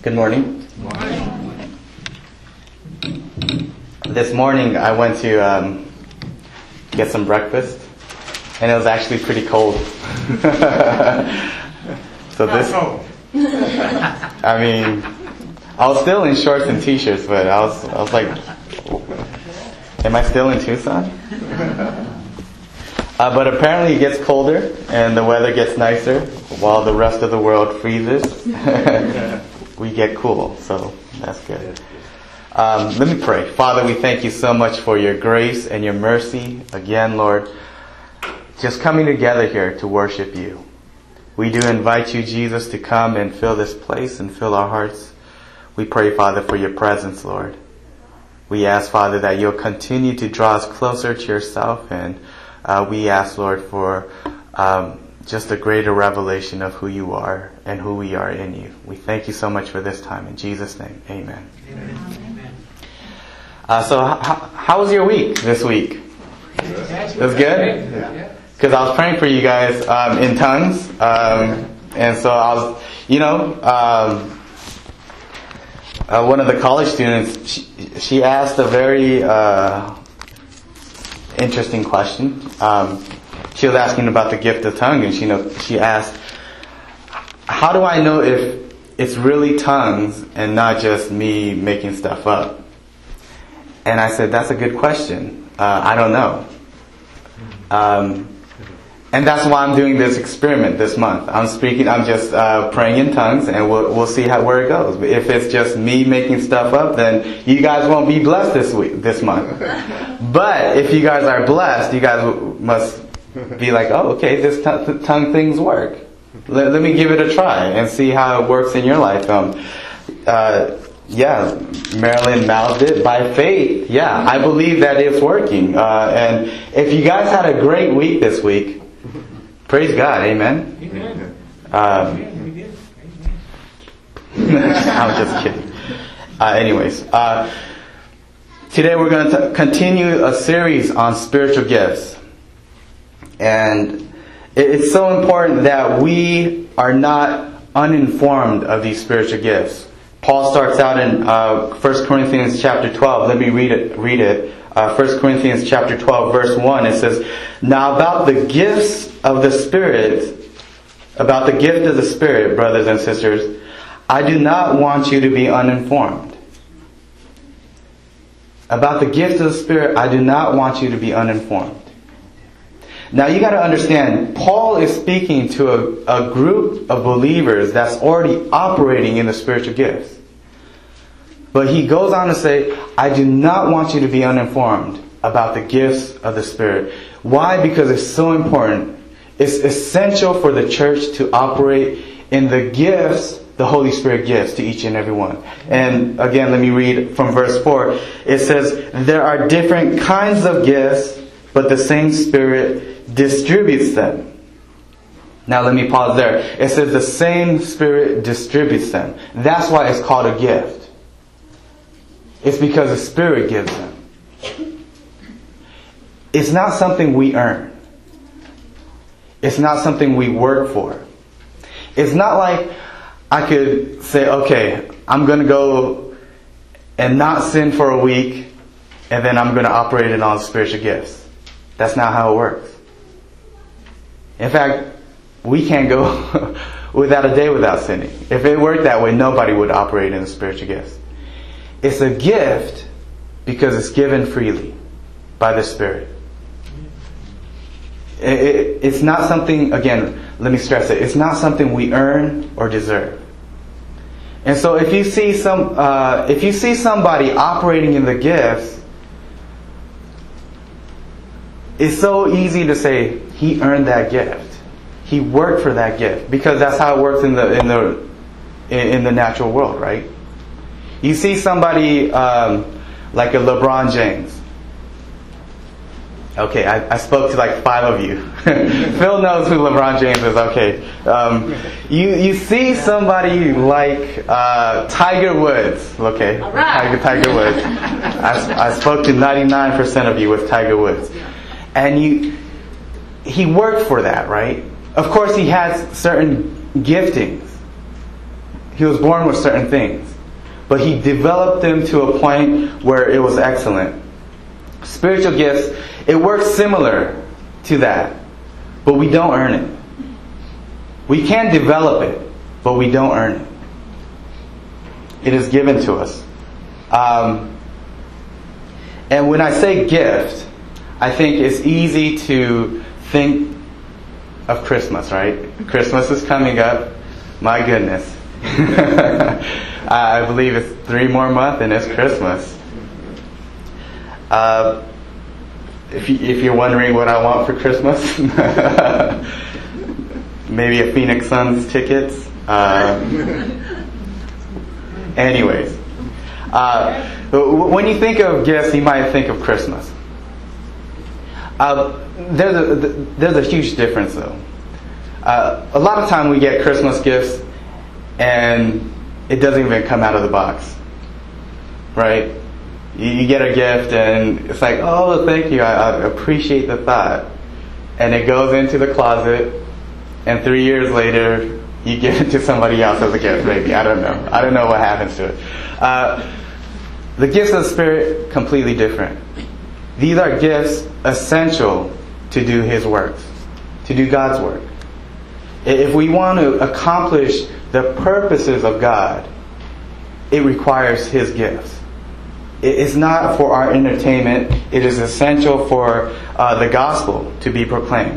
Good morning. Morning. This morning I went to get some breakfast, and it was actually pretty cold. So this, I mean, I was still in shorts and t-shirts, but I was like, am I still in Tucson? But apparently it gets colder and the weather gets nicer while the rest of the world freezes. We get cool, so that's good. Let me pray. Father, we thank you so much for your grace and your mercy. Again, Lord, just coming together here to worship you. We do invite you, Jesus, to come and fill this place and fill our hearts. We pray, Father, for your presence, Lord. We ask, Father, that you'll continue to draw us closer to yourself, and we ask, Lord, for just a greater revelation of who you are and who we are in you. We thank you so much for this time. In Jesus' name, amen. Amen. So how was your week this week? It was good? Because I was praying for you guys in tongues. And so I was, one of the college students, she asked a very interesting question. She was asking about the gift of tongue, and she asked, how do I know if it's really tongues and not just me making stuff up? And I said, that's a good question. I don't know. And that's why I'm doing this experiment this month. I'm just praying in tongues, and we'll see where it goes. But if it's just me making stuff up, then you guys won't be blessed this month. But if you guys are blessed, you guys must be like, oh, okay, this tongue things work. Let me give it a try and see how it works in your life. Marilyn mouthed it by faith. Yeah, I believe that it's working. And if you guys had a great week this week, praise God, amen. I'm just kidding. Today we're going to continue a series on spiritual gifts. And it's so important that we are not uninformed of these spiritual gifts. Paul starts out in 1 Corinthians chapter 12. Let me read it. 1 Corinthians chapter 12, verse 1. It says, now about the gift of the Spirit, brothers and sisters, I do not want you to be uninformed. About the gift of the Spirit, I do not want you to be uninformed. Now you got to understand, Paul is speaking to a group of believers that's already operating in the spiritual gifts. But he goes on to say, I do not want you to be uninformed about the gifts of the Spirit. Why? Because it's so important. It's essential for the church to operate in the gifts the Holy Spirit gives to each and every one. And again, let me read from verse 4. It says, there are different kinds of gifts, but the same Spirit distributes them. Now let me pause there. It says the same Spirit distributes them. That's why it's called a gift. It's because the Spirit gives them. It's not something we earn. It's not something we work for. It's not like I could say, okay, I'm going to go and not sin for a week, and then I'm going to operate in all the spiritual gifts. That's not how it works. In fact, we can't go without a day without sinning. If it worked that way, nobody would operate in the spiritual gifts. It's a gift because it's given freely by the Spirit. It's not something, again, let me stress it, it's not something we earn or deserve. And so if you see somebody operating in the gifts, it's so easy to say, he earned that gift. He worked for that gift. Because that's how it works in the natural world, right? You see somebody like a LeBron James. Okay, I spoke to like 5 of you. Phil knows who LeBron James is. Okay. You see somebody like Tiger Woods. Okay. Right. Tiger Woods. I spoke to 99% of you with Tiger Woods. And he worked for that, right? Of course, he has certain giftings. He was born with certain things, but he developed them to a point where it was excellent. Spiritual gifts, it works similar to that, but we don't earn it. We can develop it, but we don't earn it. It is given to us. And when I say gift, I think it's easy to think of Christmas, right? Christmas is coming up. My goodness. I believe it's 3 more months and it's Christmas. If you're wondering what I want for Christmas, maybe a Phoenix Suns tickets. Anyways, when you think of gifts, you might think of Christmas. There's a huge difference, though. A lot of time we get Christmas gifts, and it doesn't even come out of the box, right? You get a gift, and it's like, oh, thank you, I appreciate the thought, and it goes into the closet, and 3 years later, you give it to somebody else as a gift, maybe. I don't know what happens to it. The gifts of the Spirit, completely different. These are gifts essential to do His works, to do God's work. If we want to accomplish the purposes of God, it requires His gifts. It's not for our entertainment. It is essential for the gospel to be proclaimed.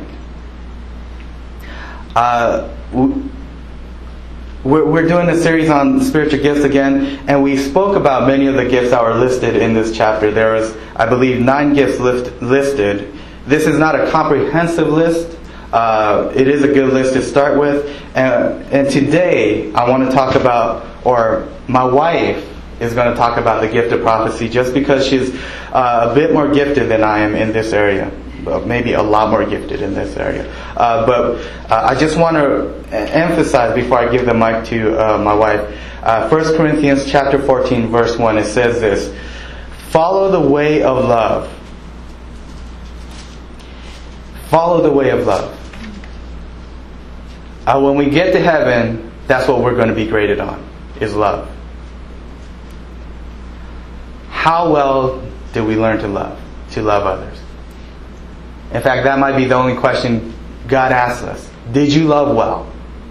We're doing a series on spiritual gifts again, and we spoke about many of the gifts that were listed in this chapter. There was, I believe, 9 gifts listed. This is not a comprehensive list. It is a good list to start with. And today, I want to talk about, or my wife is going to talk about the gift of prophecy, just because she's a bit more gifted than I am in this area. Maybe a lot more gifted in this area. But I just want to emphasize before I give the mic to my wife. 1 Corinthians chapter 14, verse 1, it says this: follow the way of love. Follow the way of love. When we get to heaven, that's what we're going to be graded on, is love. How well do we learn to love others? In fact, that might be the only question God asks us. Did you love well?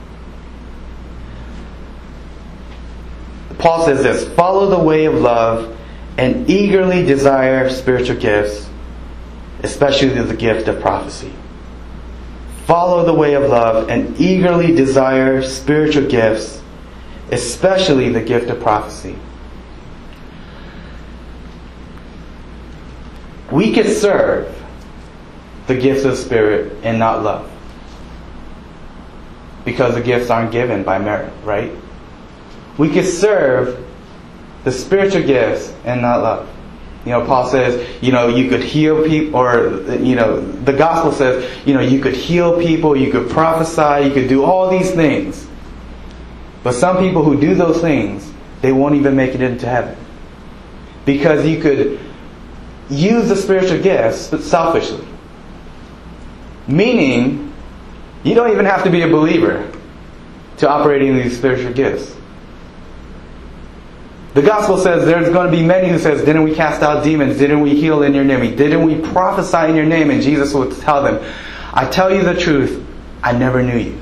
Paul says this: follow the way of love and eagerly desire spiritual gifts, especially the gift of prophecy. Follow the way of love and eagerly desire spiritual gifts, especially the gift of prophecy. We could serve the gifts of the Spirit and not love, because the gifts aren't given by merit, right? We could serve the spiritual gifts and not love. Paul says, you could heal people, or, the gospel says, you could heal people, you could prophesy, you could do all these things. But some people who do those things, they won't even make it into heaven. Because you could use the spiritual gifts selfishly. Meaning, you don't even have to be a believer to operate in these spiritual gifts. The gospel says there's going to be many who says, didn't we cast out demons? Didn't we heal in your name? Didn't we prophesy in your name? And Jesus will tell them, I tell you the truth, I never knew you.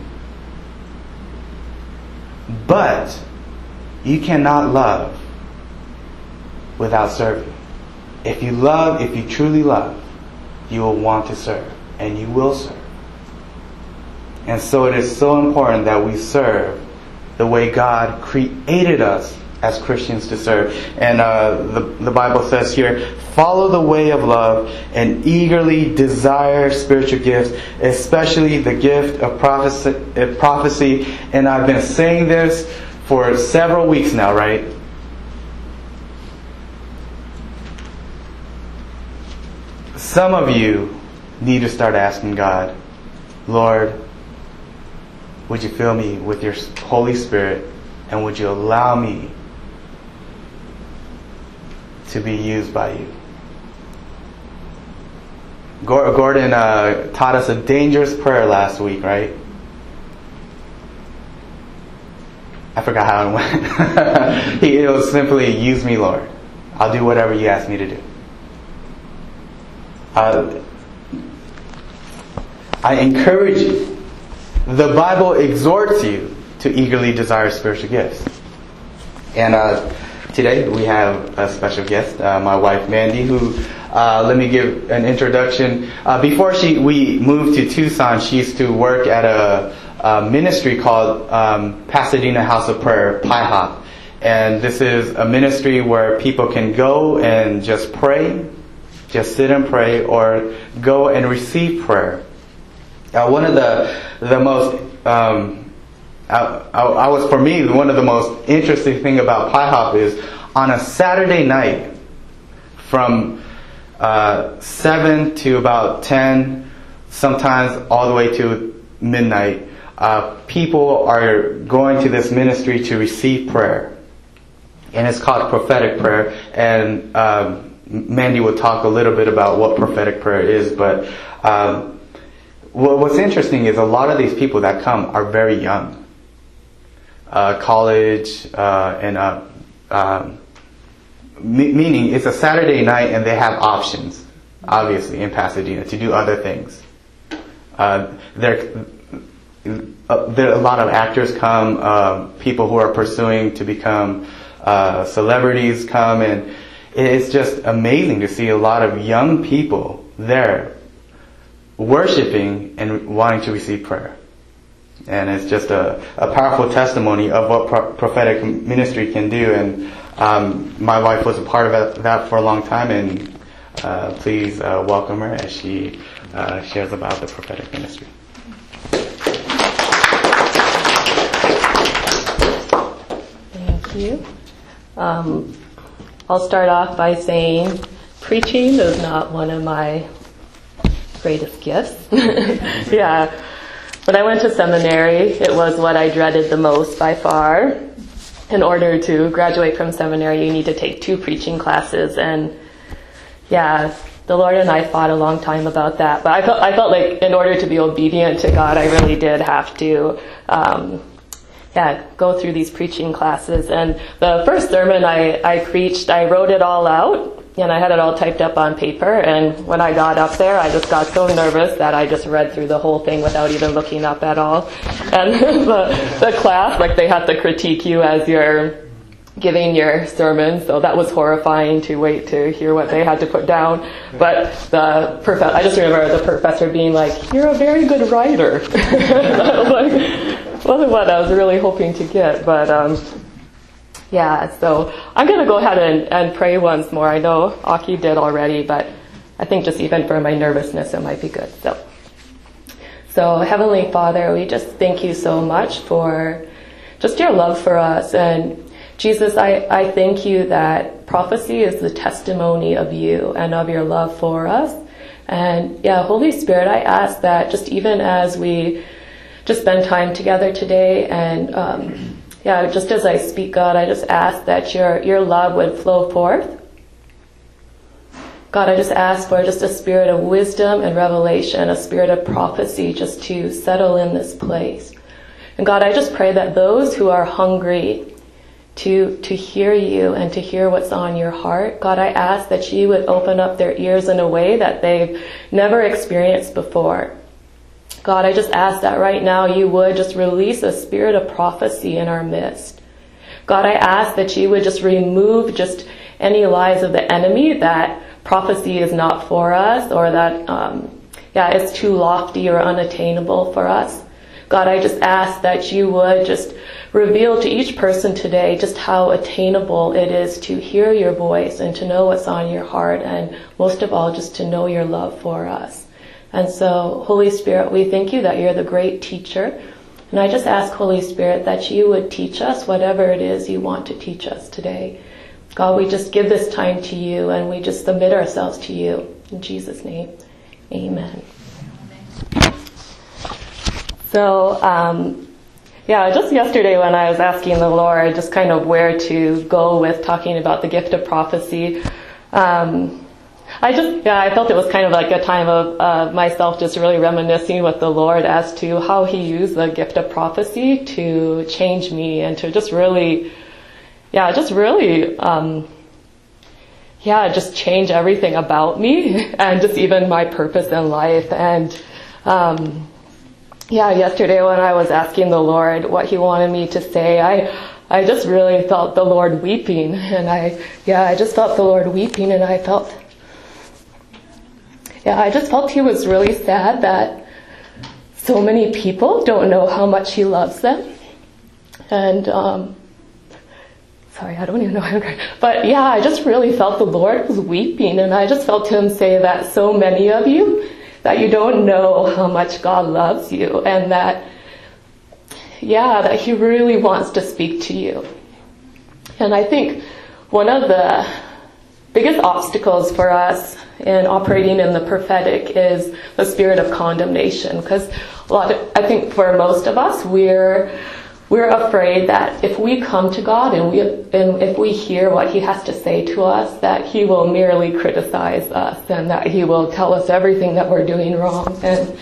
But you cannot love without serving. If you truly love, you will want to serve, and you will serve. And so it is so important that we serve the way God created us as Christians to serve. And the Bible says here, follow the way of love and eagerly desire spiritual gifts, especially the gift of prophecy. And I've been saying this for several weeks now, right? Some of you need to start asking God, Lord, would you fill me with your Holy Spirit, and would you allow me to be used by you? Gordon taught us a dangerous prayer last week, right? I forgot how it went. It was simply, use me, Lord. I'll do whatever you ask me to do. I encourage you. The Bible exhorts you to eagerly desire spiritual gifts. And today we have a special guest, my wife Mandy, who, let me give an introduction. Before we moved to Tucson, she used to work at a ministry called Pasadena House of Prayer, PIHOP. And this is a ministry where people can go and just pray, just sit and pray, or go and receive prayer. One of the most, for me, one of the most interesting thing about PIHOP is on a Saturday night from 7 to about 10, sometimes all the way to midnight, people are going to this ministry to receive prayer. And it's called prophetic prayer. And Mandy will talk a little bit about what prophetic prayer is. But what's interesting is a lot of these people that come are very young. College and meaning it's a Saturday night and they have options, obviously, in Pasadena to do other things. There a lot of actors come, people who are pursuing to become celebrities come, and it's just amazing to see a lot of young people there worshiping and wanting to receive prayer. And it's just a powerful testimony of what prophetic ministry can do. And my wife was a part of that for a long time, and please welcome her as she shares about the prophetic ministry. Thank you. I'll start off by saying preaching is not one of my greatest gifts. Yeah. When I went to seminary, it was what I dreaded the most by far. In order to graduate from seminary, you need to take 2 preaching classes, and yeah, the Lord and I fought a long time about that. But I felt like in order to be obedient to God, I really did have to go through these preaching classes. And the first sermon I preached, I wrote it all out, and I had it all typed up on paper. And when I got up there, I just got so nervous that I just read through the whole thing without even looking up at all. And the class, like, they had to critique you as you're giving your sermon, so that was horrifying to wait to hear what they had to put down. But I just remember the professor being like, "You're a very good writer." That was like, wasn't what I was really hoping to get, but so I'm going to go ahead and pray once more. I know Aki did already, but I think just even for my nervousness, it might be good. So Heavenly Father, we just thank you so much for just your love for us. And Jesus, I thank you that prophecy is the testimony of you and of your love for us. And Holy Spirit, I ask that just even as we just spend time together today, and just as I speak, God, I just ask that your love would flow forth. God, I just ask for just a spirit of wisdom and revelation, a spirit of prophecy just to settle in this place. And God, I just pray that those who are hungry to hear you and to hear what's on your heart, God, I ask that you would open up their ears in a way that they've never experienced before. God, I just ask that right now you would just release a spirit of prophecy in our midst. God, I ask that you would just remove just any lies of the enemy that prophecy is not for us, or that it's too lofty or unattainable for us. God, I just ask that you would just reveal to each person today just how attainable it is to hear your voice and to know what's on your heart, and most of all, just to know your love for us. And so, Holy Spirit, we thank you that you're the great teacher. And I just ask, Holy Spirit, that you would teach us whatever it is you want to teach us today. God, we just give this time to you, and we just submit ourselves to you. In Jesus' name, amen. So, just yesterday when I was asking the Lord just kind of where to go with talking about the gift of prophecy, I felt it was kind of like a time of myself just really reminiscing with the Lord as to how He used the gift of prophecy to change me and to just really, just change everything about me and just even my purpose in life. And yesterday when I was asking the Lord what He wanted me to say, I just really felt the Lord weeping, and I just felt the Lord weeping, and I just felt He was really sad that so many people don't know how much He loves them. And sorry, I don't even know how I'm going. But I just really felt the Lord was weeping, and I just felt Him say that so many of you, that you don't know how much God loves you, and that He really wants to speak to you. And I think one of the biggest obstacles for us in operating in the prophetic is the spirit of condemnation, because I think for most of us, we're afraid that if we come to God and if we hear what He has to say to us, that He will merely criticize us and that He will tell us everything that we're doing wrong. And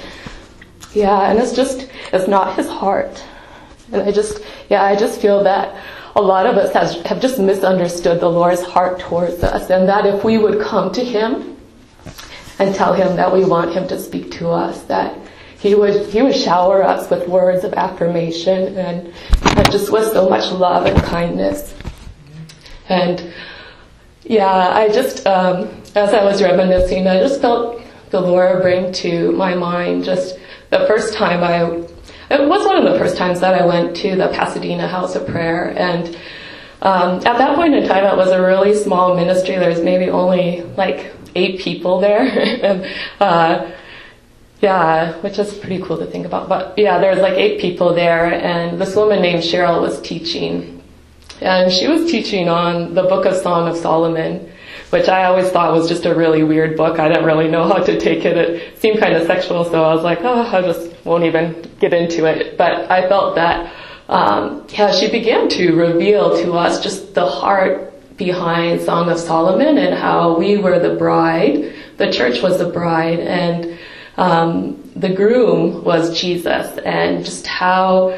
it's not His heart. And I just feel that a lot of us have just misunderstood the Lord's heart towards us, and that if we would come to Him and tell Him that we want Him to speak to us, that He would shower us with words of affirmation and just with so much love and kindness. And I just, as I was reminiscing, I just felt the Lord bring to my mind just the first time it was one of the first times that I went to the Pasadena House of Prayer. And at that point in time, it was a really small ministry. There's maybe only like 8 people there. And, which is pretty cool to think about. But there's like 8 people there, and this woman named Cheryl was teaching. And she was teaching on the book of Song of Solomon, which I always thought was just a really weird book. I didn't really know how to take it. It seemed kind of sexual, so I was like, I just won't even get into it. But I felt that, she began to reveal to us just the heart behind Song of Solomon and how we were the bride, the church was the bride, and the groom was Jesus, and just how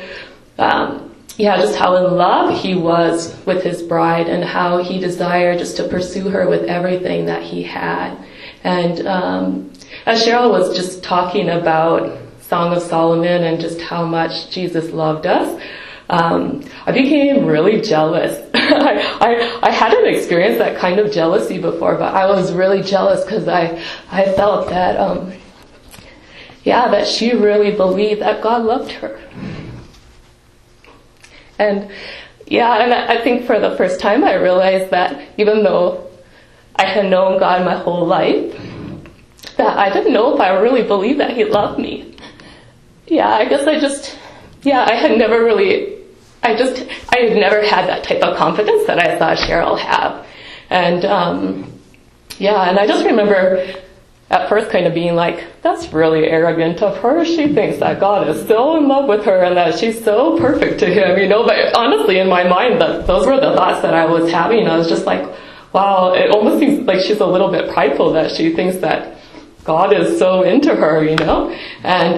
in love He was with His bride, and how He desired just to pursue her with everything that He had. And as Cheryl was just talking about Song of Solomon and just how much Jesus loved us, I became really jealous. I hadn't experienced that kind of jealousy before, but I was really jealous because I felt that that she really believed that God loved her. And I think for the first time I realized that even though I had known God my whole life, that I didn't know if I really believed that He loved me. I guess I had never had that type of confidence that I saw Cheryl have. And and I just remember at first kind of being like, that's really arrogant of her. She thinks that God is so in love with her and that she's so perfect to Him, But honestly, in my mind, those were the thoughts that I was having. I was just like, wow, it almost seems like she's a little bit prideful that she thinks that God is so into her, And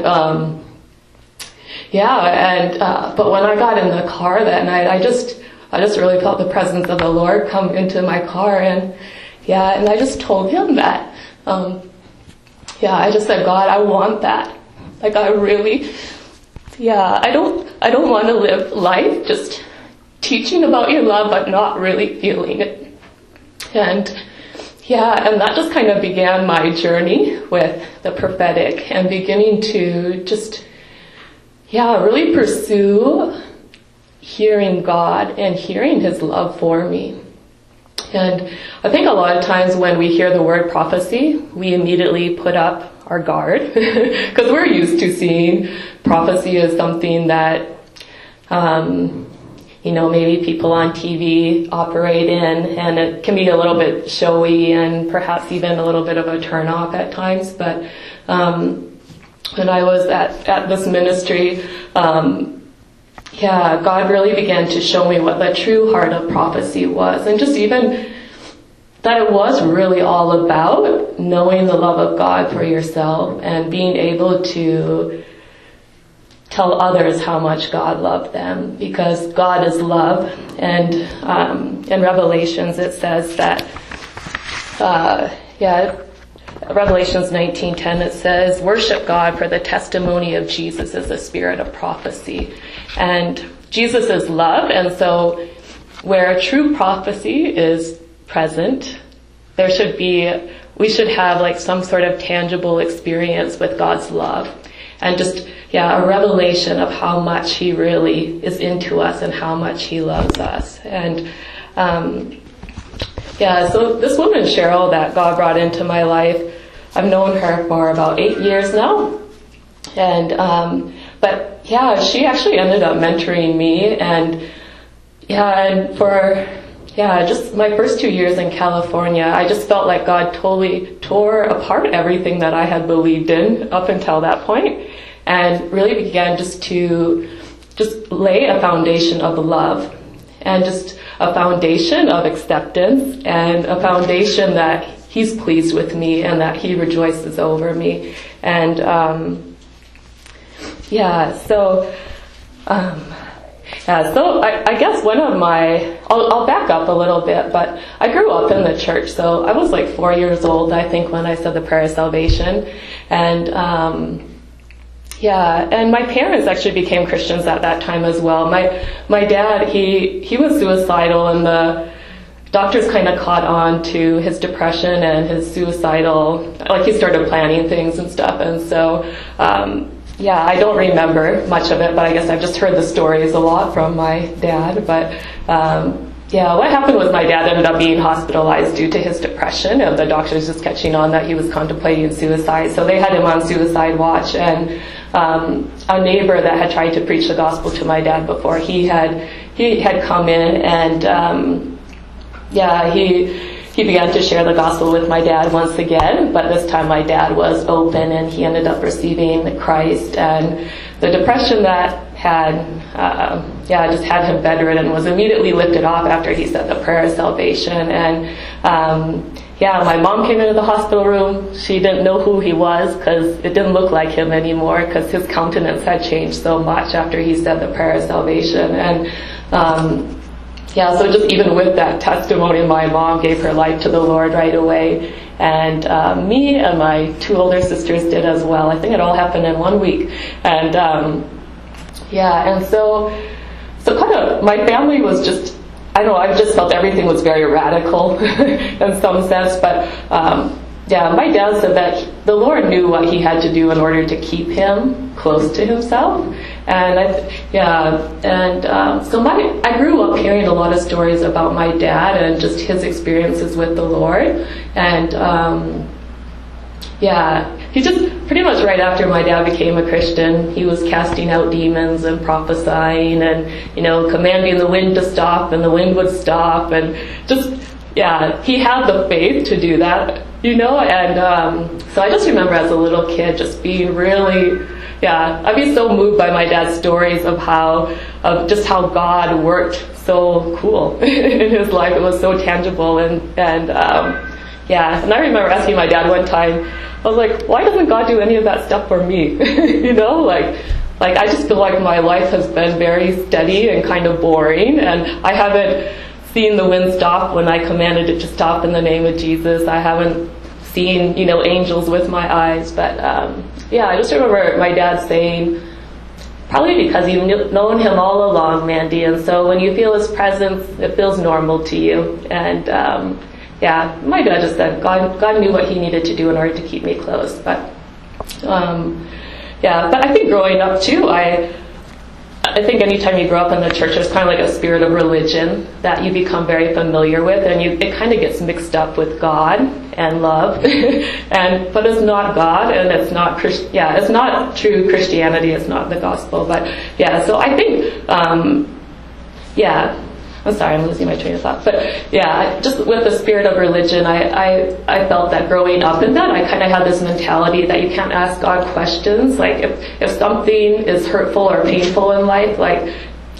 but when I got in the car that night, I just really felt the presence of the Lord come into my car, and I just told Him that. I just said, God, I want that. Like, I really, I don't want to live life just teaching about Your love, but not really feeling it. And that just kind of began my journey with the prophetic, and beginning to just, really pursue hearing God and hearing His love for me. And I think a lot of times when we hear the word prophecy, we immediately put up our guard because we're used to seeing prophecy as something that, maybe people on TV operate in, and it can be a little bit showy and perhaps even a little bit of a turn off at times. But when I was at this ministry, God really began to show me what the true heart of prophecy was. And just even that it was really all about knowing the love of God for yourself and being able to tell others how much God loved them, because God is love. And in Revelations it says that, Revelations 19:10, it says, worship God, for the testimony of Jesus is the spirit of prophecy. And Jesus is love, and so where true prophecy is present, we should have like some sort of tangible experience with God's love. And just, a revelation of how much he really is into us and how much he loves us. And, so this woman, Cheryl, that God brought into my life, I've known her for about 8 years now. And, she actually ended up mentoring me. And, just my first 2 years in California, I just felt like God totally tore apart everything that I had believed in up until that point, and really began to lay a foundation of love, and just a foundation of acceptance, and a foundation that he's pleased with me and that he rejoices over me. And so I guess one of I'll back up a little bit, but I grew up in the church, so I was like 4 years old, I think, when I said the prayer of salvation. And, and my parents actually became Christians at that time as well. My dad, he was suicidal, and the doctors kind of caught on to his depression and his suicidal, like he started planning things and stuff, and so, I don't remember much of it, but I guess I've just heard the stories a lot from my dad. But what happened was my dad ended up being hospitalized due to his depression, and the doctors just catching on that he was contemplating suicide. So they had him on suicide watch, and a neighbor that had tried to preach the gospel to my dad before, he had come in, and he began to share the gospel with my dad once again, but this time my dad was open, and he ended up receiving Christ. And the depression that just had him bedridden was immediately lifted off after he said the prayer of salvation. And my mom came into the hospital room. She didn't know who he was, because it didn't look like him anymore, because his countenance had changed so much after he said the prayer of salvation. And so just even with that testimony, my mom gave her life to the Lord right away. And me and my 2 older sisters did as well. I think it all happened in 1 week. And and so kind of my family was just, I don't know, I just felt everything was very radical in some sense. But my dad said that the Lord knew what he had to do in order to keep him close to himself. And I grew up hearing a lot of stories about my dad and just his experiences with the Lord. And he just pretty much right after my dad became a Christian, he was casting out demons and prophesying and, commanding the wind to stop, and the wind would stop, and just, he had the faith to do that, and so I just remember as a little kid just being really, I'd be so moved by my dad's stories of how God worked so cool in his life. It was so tangible, and I remember asking my dad one time, I was like, why doesn't God do any of that stuff for me? Like I just feel like my life has been very steady and kind of boring, and I haven't seen the wind stop when I commanded it to stop in the name of Jesus. I haven't seen, angels with my eyes, but I just remember my dad saying, probably because you've known him all along, Mandy, and so when you feel his presence, it feels normal to you. And my dad just said God knew what he needed to do in order to keep me close. But but I think growing up too, I think anytime you grow up in the church, there's kind of like a spirit of religion that you become very familiar with, and it kind of gets mixed up with God and love, but it's not God, and it's not it's not true Christianity, it's not the gospel. But so I think I'm sorry, I'm losing my train of thought. But just with the spirit of religion, I felt that growing up in that, I kind of had this mentality that you can't ask God questions. Like if something is hurtful or painful in life, like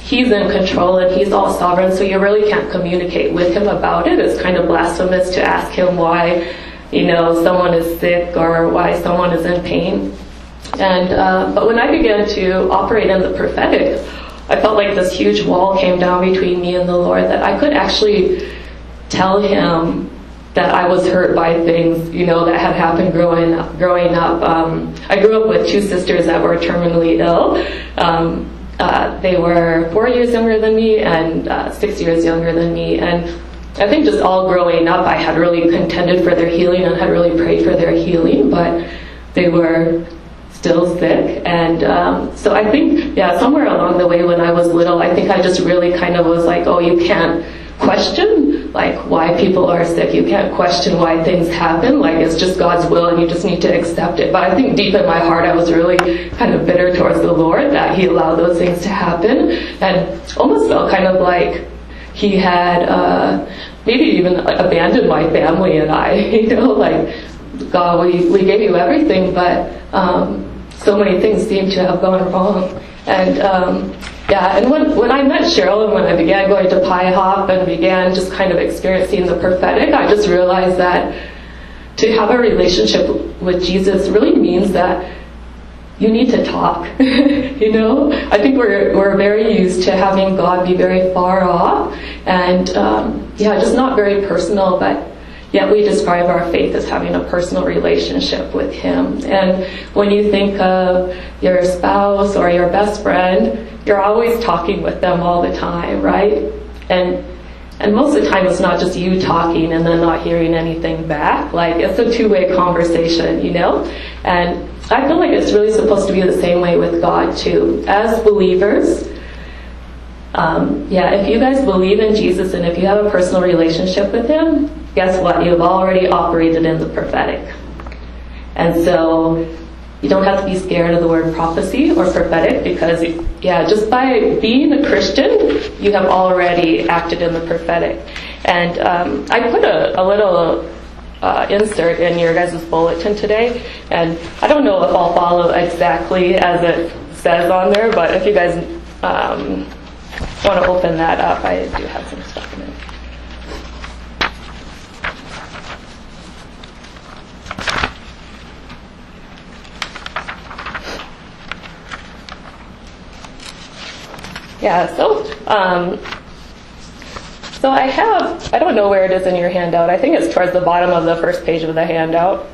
he's in control and he's all sovereign, so you really can't communicate with him about it. It's kind of blasphemous to ask him why, someone is sick or why someone is in pain. And but when I began to operate in the prophetic, I felt like this huge wall came down between me and the Lord, that I could actually tell him that I was hurt by things, that had happened growing up. I grew up with two sisters that were terminally ill. They were 4 years younger than me and 6 years younger than me. And I think just all growing up, I had really contended for their healing and had really prayed for their healing, but they were still sick. And so I think, somewhere along the way when I was little, I think I just really kind of was like, oh, you can't question why people are sick. You can't question why things happen. It's just God's will and you just need to accept it. But I think deep in my heart I was really kind of bitter towards the Lord that he allowed those things to happen, and almost felt kind of like he had maybe even abandoned my family and I, God, we gave you everything, but so many things seem to have gone wrong. And and when I met Cheryl and when I began going to Pi Hop and began just kind of experiencing the prophetic, I just realized that to have a relationship with Jesus really means that you need to talk. I think we're very used to having God be very far off and just not very personal, but yet we describe our faith as having a personal relationship with him. And when you think of your spouse or your best friend, you're always talking with them all the time, right? And most of the time it's not just you talking and then not hearing anything back. It's a two-way conversation, And I feel like it's really supposed to be the same way with God too. As believers, if you guys believe in Jesus and if you have a personal relationship with him, guess what? You've already operated in the prophetic. And so you don't have to be scared of the word prophecy or prophetic because, just by being a Christian, you have already acted in the prophetic. And I put a little insert in your guys' bulletin today, and I don't know if I'll follow exactly as it says on there, but if you guys want to open that up, I do have some stuff in it. So I don't know where it is in your handout. I think it's towards the bottom of the first page of the handout.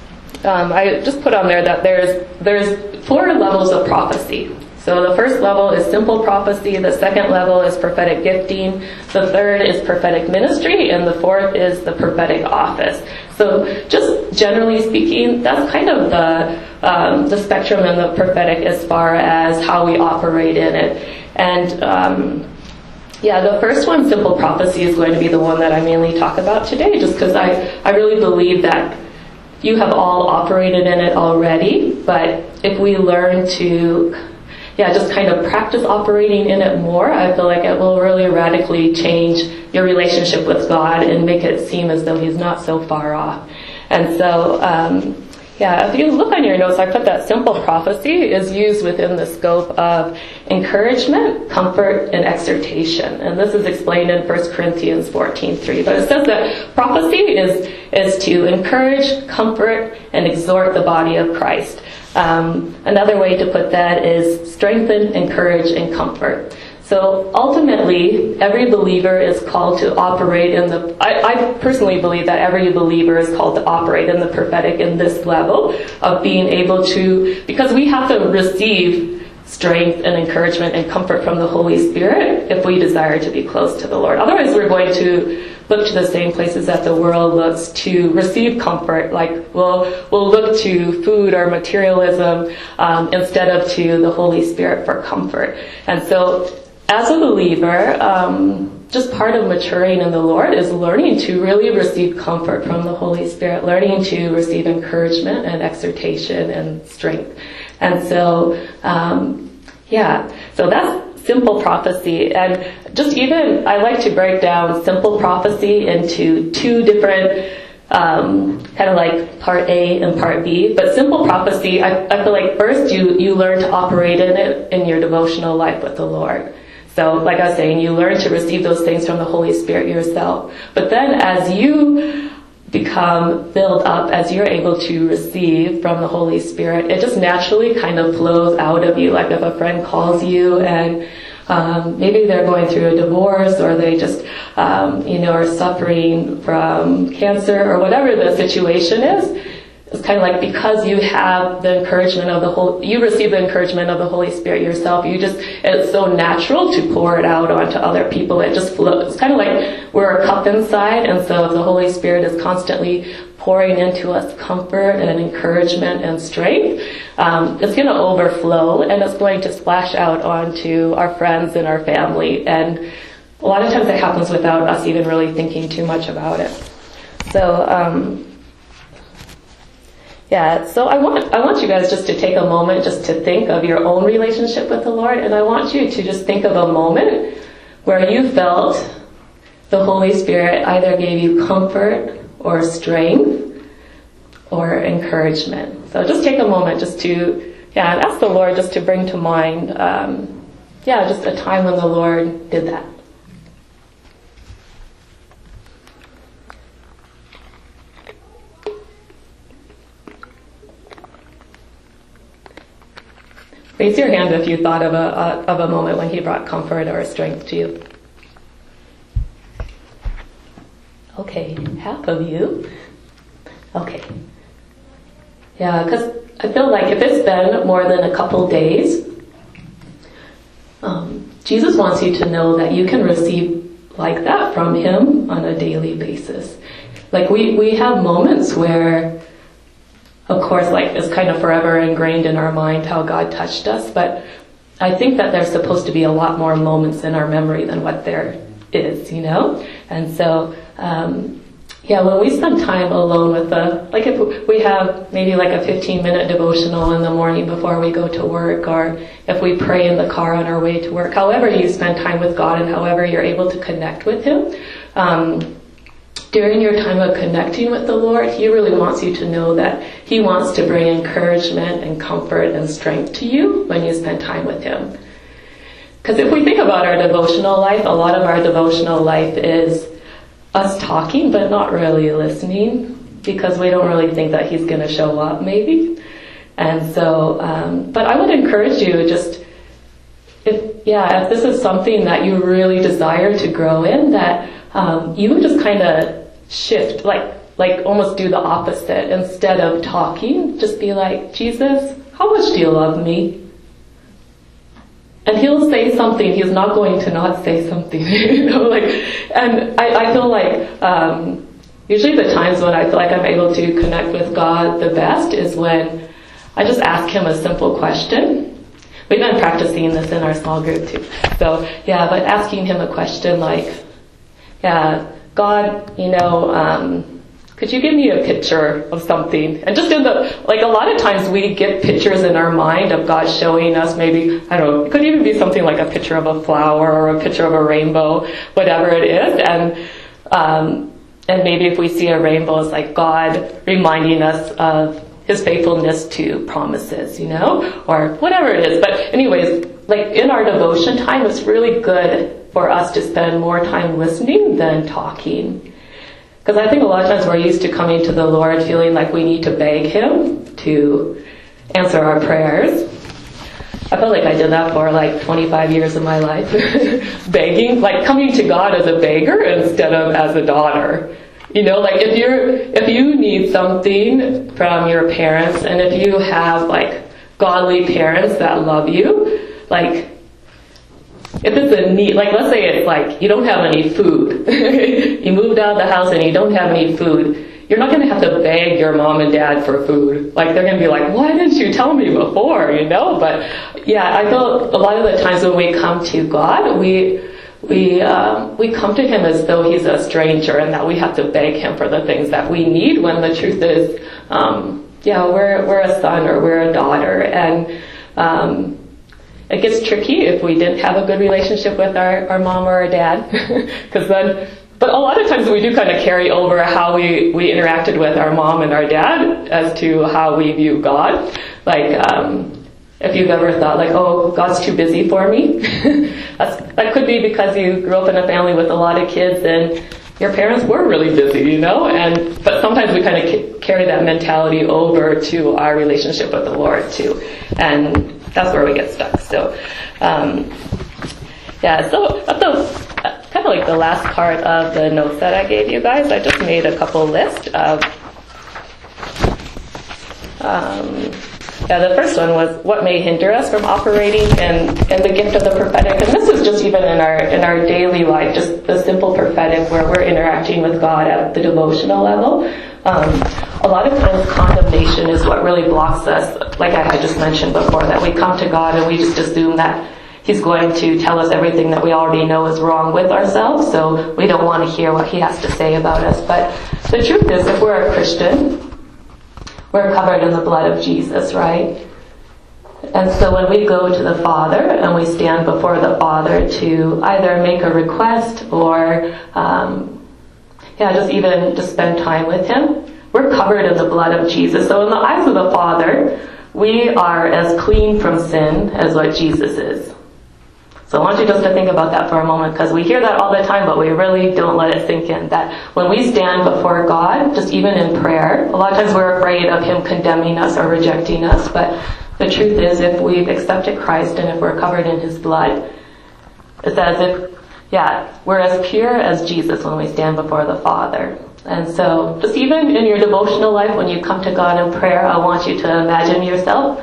I just put on there that there's 4 levels of prophecy. So the first level is simple prophecy, the second level is prophetic gifting, the third is prophetic ministry, and the fourth is the prophetic office. So just generally speaking, that's kind of the spectrum in the prophetic as far as how we operate in it. And the first one, simple prophecy, is going to be the one that I mainly talk about today, just because I really believe that you have all operated in it already, but if we learn to just kind of practice operating in it more, I feel like it will really radically change your relationship with God and make it seem as though he's not so far off. And so, if you look on your notes, I put that simple prophecy is used within the scope of encouragement, comfort, and exhortation. And this is explained in 1 Corinthians 14:3. But it says that prophecy is to encourage, comfort, and exhort the body of Christ. Another way to put that is strengthen, encourage, and comfort. So ultimately, every believer is called to operate in I personally believe that every believer is called to operate in the prophetic in this level of being able to, because we have to receive strength and encouragement and comfort from the Holy Spirit if we desire to be close to the Lord. Otherwise, we're going to look to the same places that the world looks to receive comfort. We'll look to food or materialism instead of to the Holy Spirit for comfort. And so, as a believer, just part of maturing in the Lord is learning to really receive comfort from the Holy Spirit, learning to receive encouragement and exhortation and strength. And so, so that's simple prophecy. And just even, I like to break down simple prophecy into 2 different, kind of like part A and part B. But simple prophecy, I feel like first you learn to operate in it in your devotional life with the Lord. So, like I was saying, you learn to receive those things from the Holy Spirit yourself. But then as you become filled up, as you're able to receive from the Holy Spirit, it just naturally kind of flows out of you. Like if a friend calls you and maybe they're going through a divorce, or they just, are suffering from cancer, or whatever the situation is. It's kind of like, because you have the encouragement of you receive the encouragement of the Holy Spirit yourself, it's so natural to pour it out onto other people. It just flows. It's kind of like we're a cup inside, and so if the Holy Spirit is constantly pouring into us comfort and encouragement and strength, it's going to overflow, and it's going to splash out onto our friends and our family. And a lot of times it happens without us even really thinking too much about it. So, so I want you guys just to take a moment just to think of your own relationship with the Lord, and I want you to just think of a moment where you felt the Holy Spirit either gave you comfort or strength or encouragement. So just take a moment just to, ask the Lord just to bring to mind, just a time when the Lord did that. Raise your hand if you thought of a moment when He brought comfort or strength to you. Okay, half of you. Okay. Yeah, because I feel like if it's been more than a couple days, Jesus wants you to know that you can receive like that from Him on a daily basis. Like we have moments where, of course, like it's kind of forever ingrained in our mind how God touched us, but I think that there's supposed to be a lot more moments in our memory than what there is, And so, when we spend time alone with if we have maybe like a 15-minute devotional in the morning before we go to work, or if we pray in the car on our way to work, however you spend time with God and however you're able to connect with Him, during your time of connecting with the Lord, He really wants you to know that He wants to bring encouragement and comfort and strength to you when you spend time with Him. Because if we think about our devotional life, a lot of our devotional life is us talking but not really listening, because we don't really think that He's going to show up maybe. And so, but I would encourage you if this is something that you really desire to grow in, that you would just kind of shift, like almost do the opposite. Instead of talking, just be like, Jesus, how much do you love me? And He'll say something. He's not going to not say something, and I feel like, usually the times when I feel like I'm able to connect with God the best is when I just ask Him a simple question. We've been practicing this in our small group too. So, but asking Him a question like, God, could you give me a picture of something? And just a lot of times we get pictures in our mind of God showing us, maybe, I don't know, it could even be something like a picture of a flower or a picture of a rainbow, whatever it is. And maybe if we see a rainbow, it's like God reminding us of His faithfulness to promises, or whatever it is. But anyways, like in our devotion time, it's really good for us to spend more time listening than talking. Because I think a lot of times we're used to coming to the Lord feeling like we need to beg Him to answer our prayers. I felt like I did that for like 25 years of my life. Begging, like coming to God as a beggar instead of as a daughter. Like if you need something from your parents, and if you have like godly parents that love you, like if it's a need, like let's say it's like you don't have any food. You moved out of the house and you don't have any food. You're not going to have to beg your mom and dad for food. Like they're going to be like, why didn't you tell me before, But I feel a lot of the times when we come to God, we come to Him as though He's a stranger and that we have to beg Him for the things that we need, when the truth is, we're a son or we're a daughter. And it gets tricky if we didn't have a good relationship with our mom or our dad. But a lot of times we do kind of carry over how we interacted with our mom and our dad as to how we view God. Like, If you've ever thought like, oh, God's too busy for me. That could be because you grew up in a family with a lot of kids and your parents were really busy, but sometimes we kind of carry that mentality over to our relationship with the Lord too. And that's where we get stuck. So, so that's kind of like the last part of the notes that I gave you guys. I just made a couple lists of, the first one was what may hinder us from operating in the gift of the prophetic. And this is just even in our daily life, just the simple prophetic where we're interacting with God at the devotional level. A lot of times condemnation is what really blocks us, like I had just mentioned before, that we come to God and we just assume that He's going to tell us everything that we already know is wrong with ourselves, so we don't want to hear what He has to say about us. But the truth is, if we're a Christian, we're covered in the blood of Jesus, right? And so when we go to the Father and we stand before the Father to either make a request or just spend time with Him, we're covered in the blood of Jesus. So in the eyes of the Father, we are as clean from sin as what Jesus is. So I want you just to think about that for a moment, because we hear that all the time, but we really don't let it sink in. That when we stand before God, just even in prayer, a lot of times we're afraid of Him condemning us or rejecting us, but the truth is, if we've accepted Christ and if we're covered in His blood, it's as if, we're as pure as Jesus when we stand before the Father. And so, just even in your devotional life, when you come to God in prayer, I want you to imagine yourself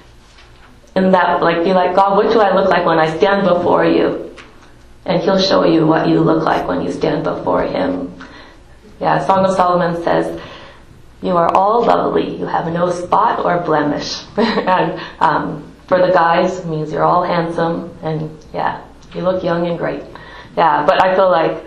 in that, be like, God, what do I look like when I stand before you? And He'll show you what you look like when you stand before Him. Song of Solomon says, you are all lovely, you have no spot or blemish. And for the guys, it means you're all handsome, and you look young and great. But I feel like,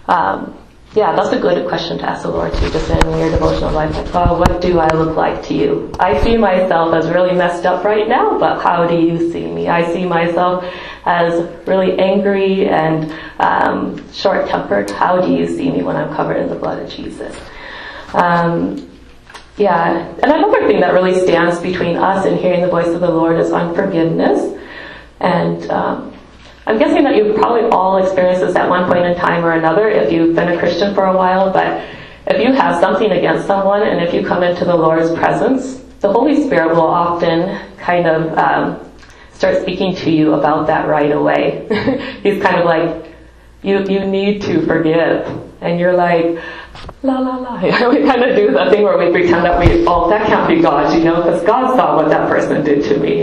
that's a good question to ask the Lord too, just in your devotional life. Like, God, what do I look like to you? I see myself as really messed up right now, but how do you see me? I see myself as really angry and short-tempered. How do you see me when I'm covered in the blood of Jesus? And another thing that really stands between us and hearing the voice of the Lord is unforgiveness. And I'm guessing that you've probably all experienced this at one point in time or another if you've been a Christian for a while, but if you have something against someone and if you come into the Lord's presence, the Holy Spirit will often kind of start speaking to you about that right away. He's kind of like, you need to forgive. And you're like, la la la. We kind of do the thing where we pretend that that can't be God, because God saw what that person did to me,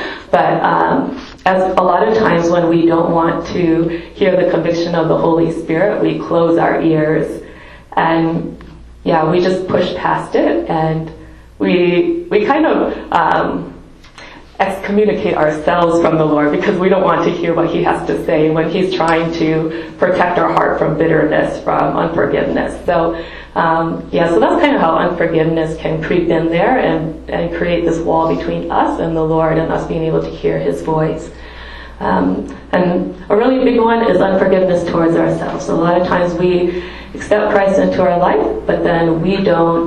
But as a lot of times when we don't want to hear the conviction of the Holy Spirit, we close our ears and we just push past it, and we kind of excommunicate ourselves from the Lord because we don't want to hear what He has to say when He's trying to protect our heart from bitterness, from unforgiveness. So so that's kind of how unforgiveness can creep in there and create this wall between us and the Lord and us being able to hear His voice. And a really big one is unforgiveness towards ourselves. So a lot of times we accept Christ into our life, but then we don't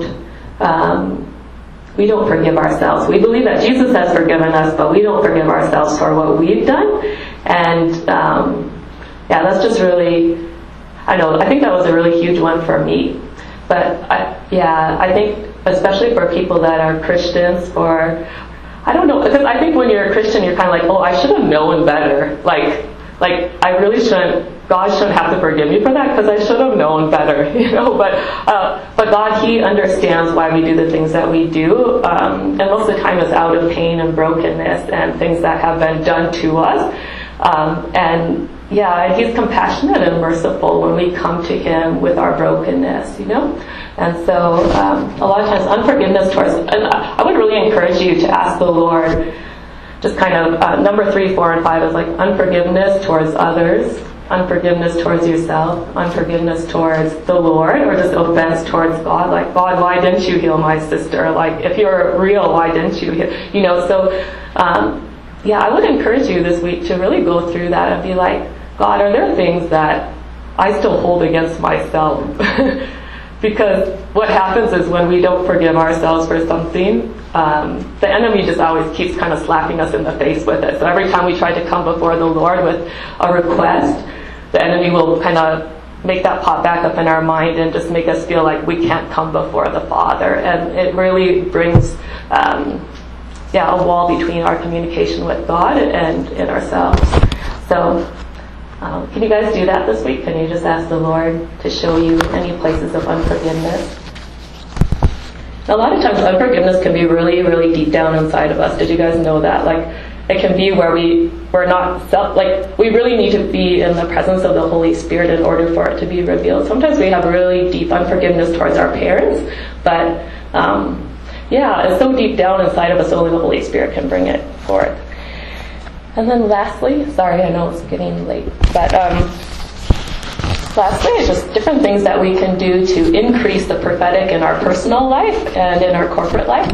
forgive ourselves. We believe that Jesus has forgiven us, but we don't forgive ourselves for what we've done. And that's just really, I think that was a really huge one for me. But I think especially for people that are Christians, or I don't know, because I think when you're a Christian, you're kind of like, oh, I should have known better. Like I really shouldn't, God shouldn't have to forgive me for that because I should have known better, But God, He understands why we do the things that we do, and most of the time it's out of pain and brokenness and things that have been done to us. And He's compassionate and merciful when we come to Him with our brokenness, And so, a lot of times unforgiveness towards, and I would really encourage you to ask the Lord, just kind of, number 3, 4, and 5 is like unforgiveness towards others, unforgiveness towards yourself, unforgiveness towards the Lord, or just offense towards God. Like, God, why didn't you heal my sister? Like, if you're real, why didn't you heal, So, I would encourage you this week to really go through that and be like, God, are there things that I still hold against myself? Because what happens is when we don't forgive ourselves for something, the enemy just always keeps kind of slapping us in the face with it. So every time we try to come before the Lord with a request, the enemy will kind of make that pop back up in our mind and just make us feel like we can't come before the Father. And it really brings a wall between our communication with God and ourselves. So can you guys do that this week? Can you just ask the Lord to show you any places of unforgiveness? A lot of times unforgiveness can be really, really deep down inside of us. Did you guys know that? Like, it can be where we're not we really need to be in the presence of the Holy Spirit in order for it to be revealed. Sometimes we have really deep unforgiveness towards our parents, but it's so deep down inside of us, only the Holy Spirit can bring it forth. And then lastly, sorry, I know it's getting late, but lastly is just different things that we can do to increase the prophetic in our personal life and in our corporate life.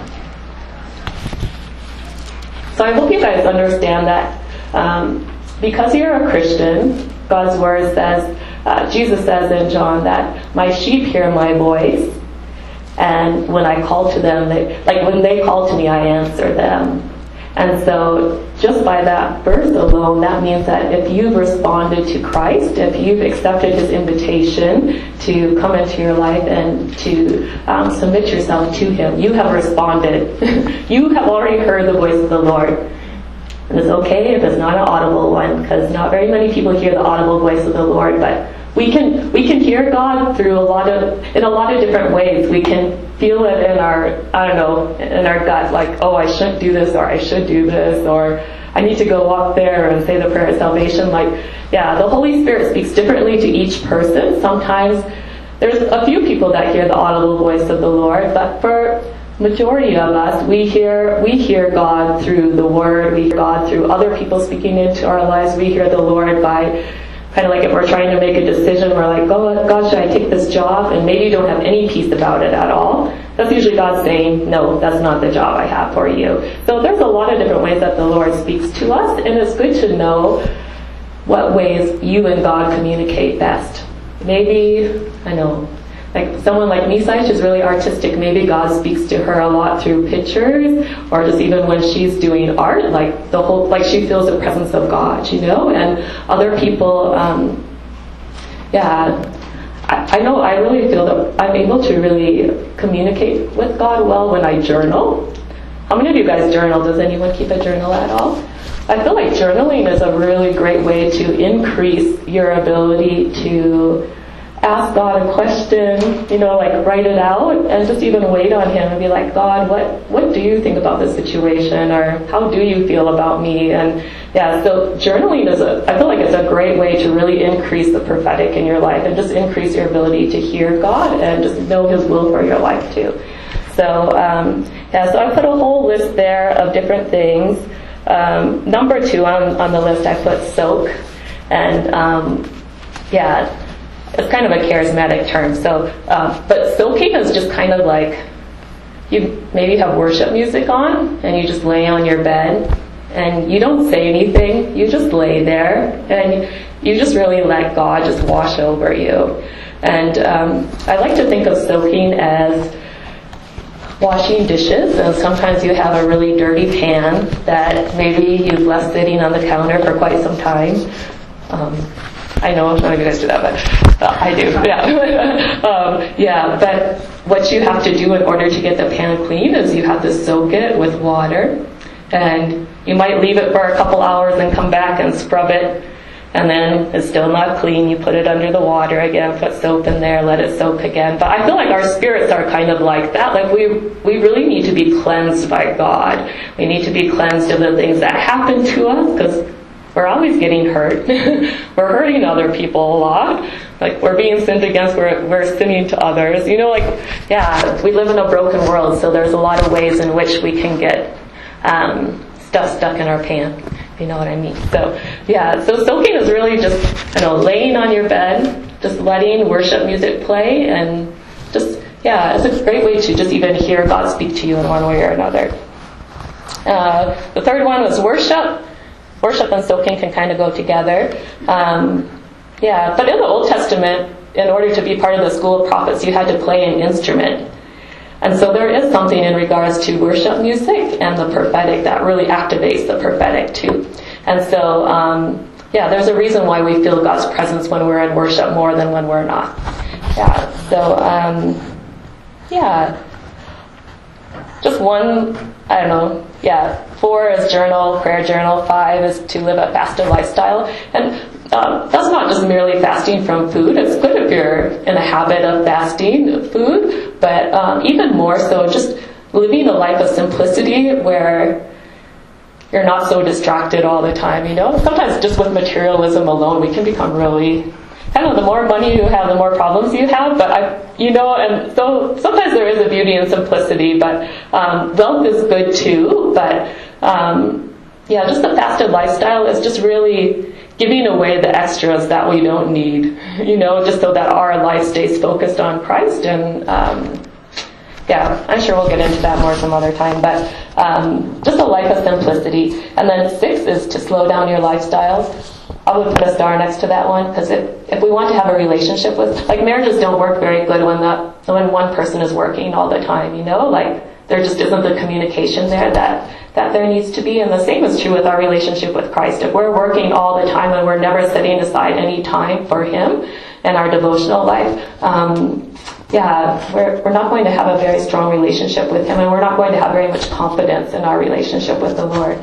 So I hope you guys understand that because you're a Christian, God's Word says, Jesus says in John that my sheep hear my voice, and when I call to them, when they call to me, I answer them. And so just by that verse alone, that means that if you've responded to Christ, if you've accepted His invitation to come into your life and to submit yourself to Him, you have responded. You have already heard the voice of the Lord. And it's okay if it's not an audible one, because not very many people hear the audible voice of the Lord, but we can hear God through in a lot of different ways. We can feel it in our gut, like, oh, I shouldn't do this, or I should do this, or I need to go up there and say the prayer of salvation. The Holy Spirit speaks differently to each person. Sometimes there's a few people that hear the audible voice of the Lord, but for majority of us, we hear God through the Word. We hear God through other people speaking into our lives. We hear the Lord by kind of like if we're trying to make a decision, we're like, oh, God, should I take this job? And maybe you don't have any peace about it at all. That's usually God saying, no, that's not the job I have for you. So there's a lot of different ways that the Lord speaks to us, and it's good to know what ways you and God communicate best. Maybe, like someone like Misai, she's really artistic. Maybe God speaks to her a lot through pictures, or just even when she's doing art, she feels the presence of God, And other people, I know I really feel that I'm able to really communicate with God well when I journal. How many of you guys journal? Does anyone keep a journal at all? I feel like journaling is a really great way to increase your ability to ask God a question, write it out and just even wait on Him and be like, God, what do you think about this situation? Or how do you feel about me? And so journaling I feel like it's a great way to really increase the prophetic in your life and just increase your ability to hear God and just know His will for your life too. So, so I put a whole list there of different things. Number 2 on the list, I put soak. And, it's kind of a charismatic term. So, but soaking is just kind of like you maybe have worship music on and you just lay on your bed and you don't say anything. You just lay there and you just really let God just wash over you. And I like to think of soaking as washing dishes, and sometimes you have a really dirty pan that maybe you've left sitting on the counter for quite some time. I know none of you guys do that, but I do. But what you have to do in order to get the pan clean is you have to soak it with water, and you might leave it for a couple hours and come back and scrub it, and then it's still not clean. You put it under the water again, put soap in there, let it soak again. But I feel like our spirits are kind of like that. Like we really need to be cleansed by God. We need to be cleansed of the things that happen to us, because we're always getting hurt. We're hurting other people a lot. Like, we're being sinned against, we're sinning to others. We live in a broken world, so there's a lot of ways in which we can get stuff stuck in our pan. You know what I mean? So soaking is really just, laying on your bed, just letting worship music play, and just, it's a great way to just even hear God speak to you in one way or another. The third one was worship. Worship and soaking can kind of go together. But in the Old Testament, in order to be part of the school of prophets, you had to play an instrument. And so there is something in regards to worship music and the prophetic that really activates the prophetic too. And so, there's a reason why we feel God's presence when we're in worship more than when we're not. Just one, 4 is journal, prayer journal. 5 is to live a fasted lifestyle. And that's not just merely fasting from food. It's good if you're in a habit of fasting food, but even more so just living a life of simplicity where you're not so distracted all the time, Sometimes just with materialism alone, we can become really, the more money you have, the more problems you have, but and so sometimes there is a beauty in simplicity, but wealth is good too, but just the fasted lifestyle is just really giving away the extras that we don't need, just so that our life stays focused on Christ. And I'm sure we'll get into that more some other time, but just a life of simplicity. And then 6 is to slow down your lifestyle. I would put a star next to that one, because if we want to have a relationship with, marriages don't work very good when one person is working all the time, there just isn't the communication there that there needs to be. And the same is true with our relationship with Christ. If we're working all the time and we're never setting aside any time for Him in our devotional life, we're not going to have a very strong relationship with Him, and we're not going to have very much confidence in our relationship with the Lord.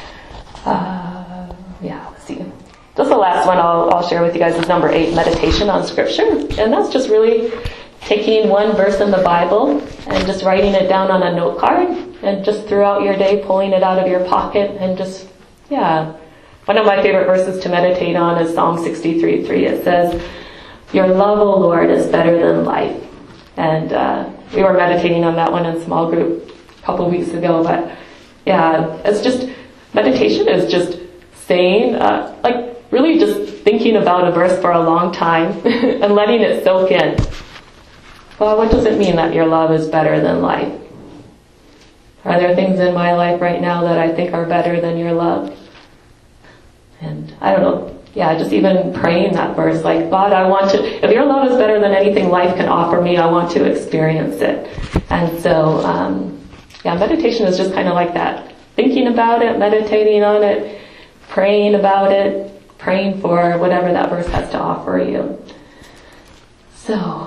Let's see. Just the last one I'll share with you guys is number 8, meditation on Scripture. And that's just really taking one verse in the Bible and just writing it down on a note card, and just throughout your day pulling it out of your pocket and just, One of my favorite verses to meditate on is Psalm 63:3. It says, "Your love, O Lord, is better than life." And we were meditating on that one in small group a couple weeks ago. But it's just, meditation is just saying, really just thinking about a verse for a long time and letting it soak in. Well, what does it mean that your love is better than life? Are there things in my life right now that I think are better than your love? And I don't know. Just even praying that verse, God, if your love is better than anything life can offer me, I want to experience it. And so, meditation is just kind of like that. Thinking about it, meditating on it, praying about it, praying for whatever that verse has to offer you. So,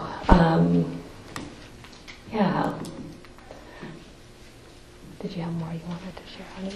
Did you have more you wanted to share on it?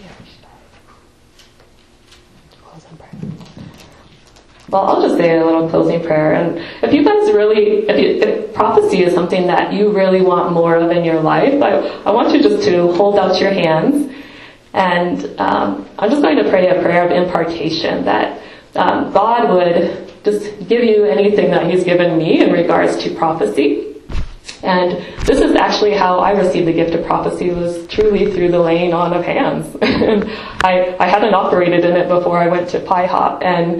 Close in prayer. Well, I'll just say a little closing prayer. And if you guys if prophecy is something that you really want more of in your life, I want you just to hold out your hands. And I'm just going to pray a prayer of impartation, that God would just give you anything that He's given me in regards to prophecy. And this is actually how I received the gift of prophecy, was truly through the laying on of hands. And I hadn't operated in it before I went to Pi Hop. And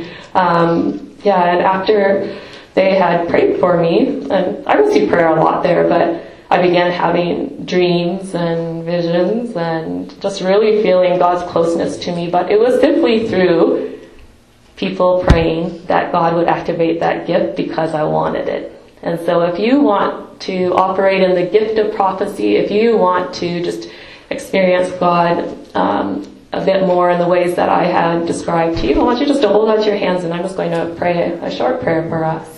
and after they had prayed for me, and I received prayer a lot there, but I began having dreams and visions and just really feeling God's closeness to me. But it was simply through people praying that God would activate that gift because I wanted it. And so if you want to operate in the gift of prophecy, if you want to just experience God a bit more in the ways that I had described to you, I want you just to hold out your hands, and I'm just going to pray a short prayer for us.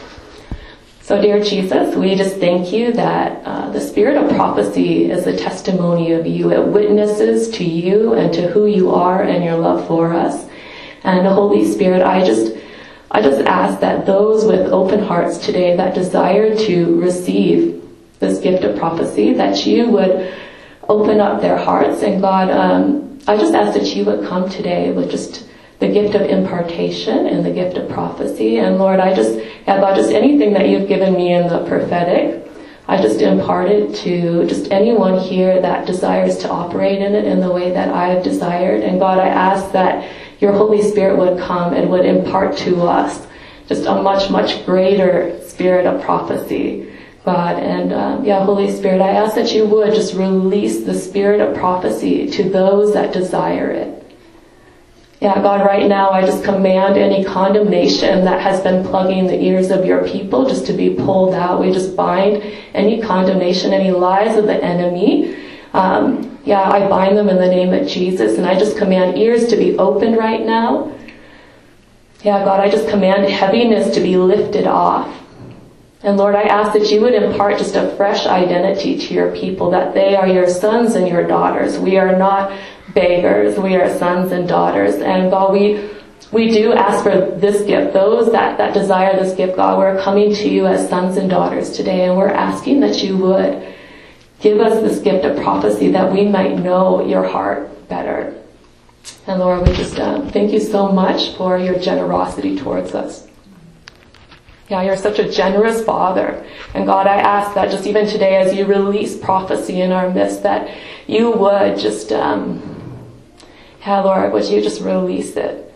So dear Jesus, we just thank you that the spirit of prophecy is a testimony of you. It witnesses to you and to who you are and your love for us. And the Holy Spirit, I just ask that those with open hearts today that desire to receive this gift of prophecy, that you would open up their hearts. And God, I just ask that you would come today with just the gift of impartation and the gift of prophecy. And Lord, God, just anything that you've given me in the prophetic, I just impart it to just anyone here that desires to operate in it in the way that I have desired. And God, I ask that your Holy Spirit would come and would impart to us just a much, much greater spirit of prophecy, God. And Holy Spirit, I ask that you would just release the spirit of prophecy to those that desire it. Yeah, God, right now I just command any condemnation that has been plugging the ears of your people just to be pulled out. We just bind any condemnation, any lies of the enemy. I bind them in the name of Jesus, and I just command ears to be opened right now. Yeah, God, I just command heaviness to be lifted off. And Lord, I ask that you would impart just a fresh identity to your people, that they are your sons and your daughters. We are not beggars. We are sons and daughters. And God, we do ask for this gift. Those that desire this gift, God, we're coming to you as sons and daughters today, and we're asking that you would give us this gift of prophecy that we might know your heart better. And Lord, we just thank you so much for your generosity towards us. Yeah, you're such a generous Father. And God, I ask that just even today as you release prophecy in our midst, that you would just, Lord, would you just release it?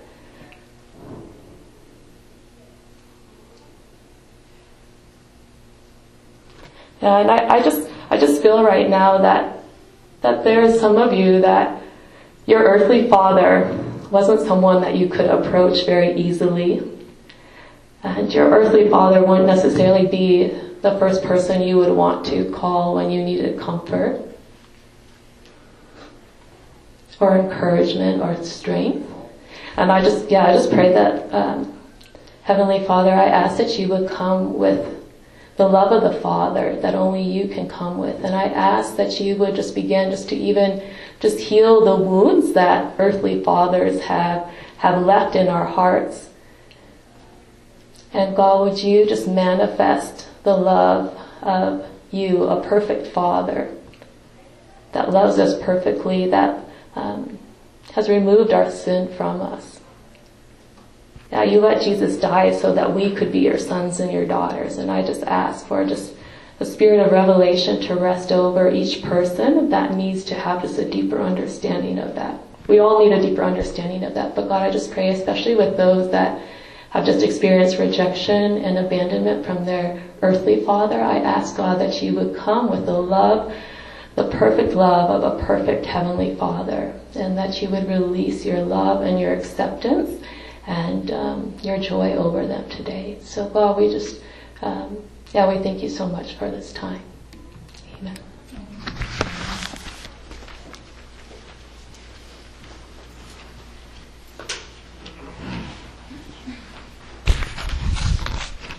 Yeah, and I just feel right now that there's some of you that your earthly father wasn't someone that you could approach very easily. And your earthly father wouldn't necessarily be the first person you would want to call when you needed comfort or encouragement or strength. And I just pray that, Heavenly Father, I ask that you would come with the love of the Father that only you can come with. And I ask that you would just begin just to even just heal the wounds that earthly fathers have left in our hearts. And God, would you just manifest the love of you, a perfect Father that loves us perfectly, that has removed our sin from us. Yeah, you let Jesus die so that we could be your sons and your daughters. And I just ask for just the spirit of revelation to rest over each person that needs to have just a deeper understanding of that. We all need a deeper understanding of that. But God, I just pray especially with those that have just experienced rejection and abandonment from their earthly father. I ask, God, that you would come with the love, the perfect love of a perfect heavenly Father, and that you would release your love and your acceptance and your joy over them today. So, God, we just, we thank you so much for this time. Amen.